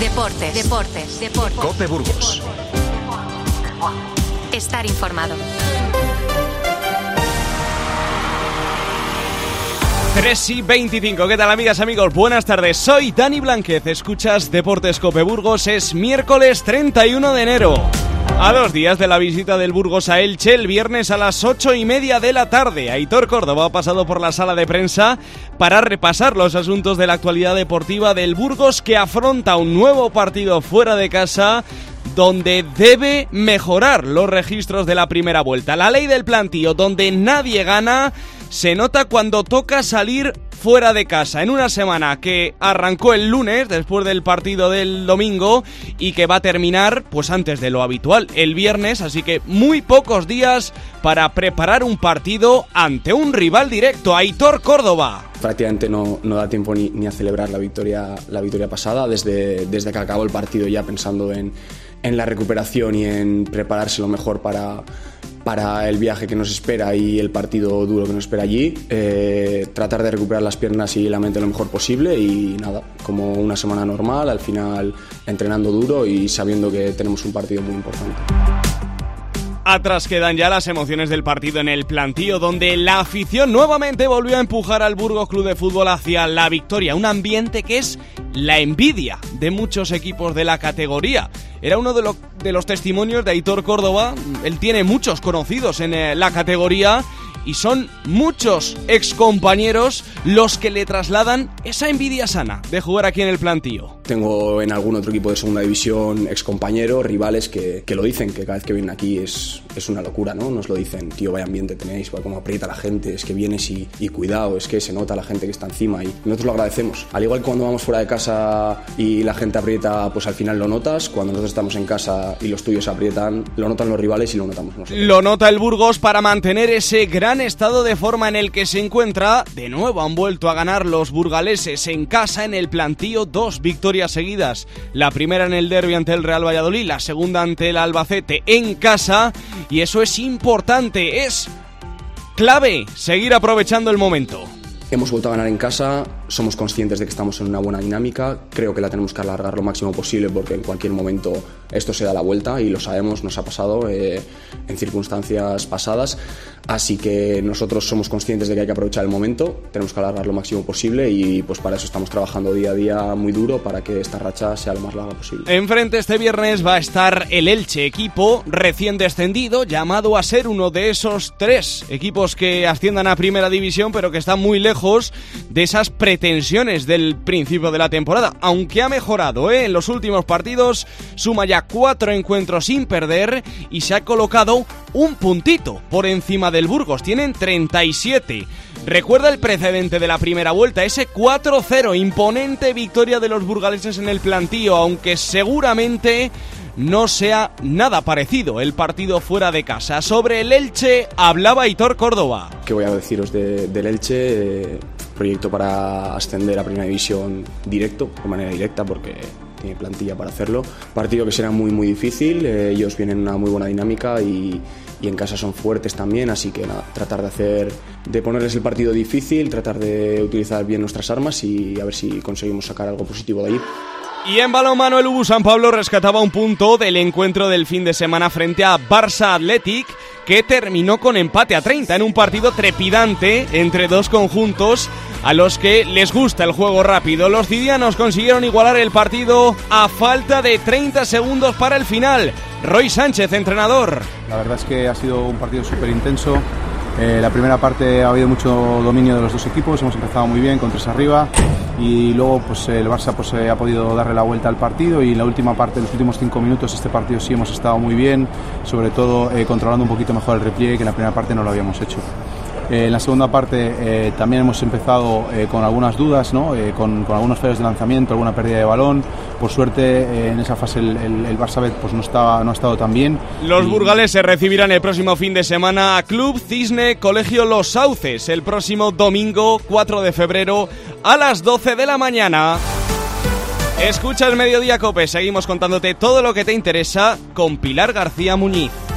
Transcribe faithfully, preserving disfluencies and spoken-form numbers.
Deportes, deportes, deportes. COPE Burgos. Estar informado. tres y veinticinco, ¿qué tal amigas, amigos? Buenas tardes, soy Dani Blanquez, escuchas Deportes COPE Burgos, es miércoles treinta y uno de enero. A dos días de la visita del Burgos a Elche, el viernes a las ocho y media de la tarde, Aitor Córdoba ha pasado por la sala de prensa para repasar los asuntos de la actualidad deportiva del Burgos, que afronta un nuevo partido fuera de casa, donde debe mejorar los registros de la primera vuelta. La ley del plantío, donde nadie gana, se nota cuando toca salir fuera de casa, en una semana que arrancó el lunes después del partido del domingo y que va a terminar pues antes de lo habitual, el viernes, así que muy pocos días para preparar un partido ante un rival directo. Aitor Córdoba. Prácticamente no, no da tiempo ni, ni a celebrar la victoria, la victoria pasada, desde, desde que acabó el partido ya pensando en, en la recuperación y en prepararse lo mejor para, para el viaje que nos espera y el partido duro que nos espera allí, eh, tratar de recuperar las piernas y la mente lo mejor posible y nada, como una semana normal, al final entrenando duro y sabiendo que tenemos un partido muy importante. Atrás quedan ya las emociones del partido en el plantío, donde la afición nuevamente volvió a empujar al Burgos Club de Fútbol hacia la victoria, un ambiente que es la envidia de muchos equipos de la categoría. Era uno de, lo, de los testimonios de Aitor Córdoba, él tiene muchos conocidos en eh, la categoría y son muchos excompañeros los que le trasladan esa envidia sana de jugar aquí en el plantío. Tengo en algún otro equipo de segunda división excompañeros, rivales que, que lo dicen, que cada vez que vienen aquí es, es una locura, ¿no? Nos lo dicen, tío, vaya ambiente tenéis, cómo aprieta la gente, es que vienes y, y cuidado, es que se nota la gente que está encima y nosotros lo agradecemos. Al igual que cuando vamos fuera de casa y la gente aprieta, pues al final lo notas, cuando nosotros estamos en casa y los tuyos aprietan, lo notan los rivales y lo notamos nosotros. Lo nota el Burgos para mantener ese gran estado de forma en el que se encuentra. De nuevo han vuelto a ganar los burgaleses en casa en el plantío, dos victorias seguidas, la primera en el derbi ante el Real Valladolid, la segunda ante el Albacete en casa, y eso es importante, es clave seguir aprovechando el momento. Hemos vuelto a ganar en casa, somos conscientes de que estamos en una buena dinámica, creo que la tenemos que alargar lo máximo posible porque en cualquier momento esto se da la vuelta y lo sabemos, nos ha pasado eh, en circunstancias pasadas, así que nosotros somos conscientes de que hay que aprovechar el momento, tenemos que alargar lo máximo posible y pues para eso estamos trabajando día a día muy duro para que esta racha sea lo más larga posible. Enfrente este viernes va a estar el Elche, equipo recién descendido, llamado a ser uno de esos tres equipos que asciendan a primera división, pero que están muy lejos de esas pretensiones del principio de la temporada, aunque ha mejorado ¿eh? en los últimos partidos, suma ya cuatro encuentros sin perder y se ha colocado un puntito por encima del Burgos, tienen treinta y siete. Recuerda el precedente de la primera vuelta, ese cuatro cero, imponente victoria de los burgaleses en el plantío, aunque seguramente no sea nada parecido el partido fuera de casa. Sobre el Elche hablaba Aitor Córdoba. ¿Qué voy a deciros de, del Elche? Eh, proyecto para ascender a primera división directo, de manera directa, porque tiene plantilla para hacerlo. Partido que será muy muy difícil, eh, ellos vienen en una muy buena dinámica y, y en casa son fuertes también, así que nada, tratar de hacer, de ponerles el partido difícil, tratar de utilizar bien nuestras armas y a ver si conseguimos sacar algo positivo de ahí. Y en balonmano el U B U San Pablo rescataba un punto del encuentro del fin de semana frente a Barça Athletic, que terminó con empate a treinta en un partido trepidante entre dos conjuntos a los que les gusta el juego rápido. Los cidianos consiguieron igualar el partido a falta de treinta segundos para el final. Roy Sánchez, entrenador. La verdad es que ha sido un partido súper intenso. Eh, la primera parte ha habido mucho dominio de los dos equipos, hemos empezado muy bien con tres arriba y luego pues el Barça pues eh, ha podido darle la vuelta al partido y en la última parte, en los últimos cinco minutos este partido sí hemos estado muy bien, sobre todo eh, controlando un poquito mejor el repliegue, que en la primera parte no lo habíamos hecho. Eh, en la segunda parte eh, también hemos empezado eh, con algunas dudas, ¿no? eh, con, con algunos fallos de lanzamiento, alguna pérdida de balón. Por suerte eh, en esa fase el, el, el Barça B pues no, estaba, no ha estado tan bien. Los y... burgaleses recibirán el próximo fin de semana a Club Cisne Colegio Los Sauces el próximo domingo cuatro de febrero a las doce de la mañana. Escucha el Mediodía COPE, seguimos contándote todo lo que te interesa con Pilar García Muñiz.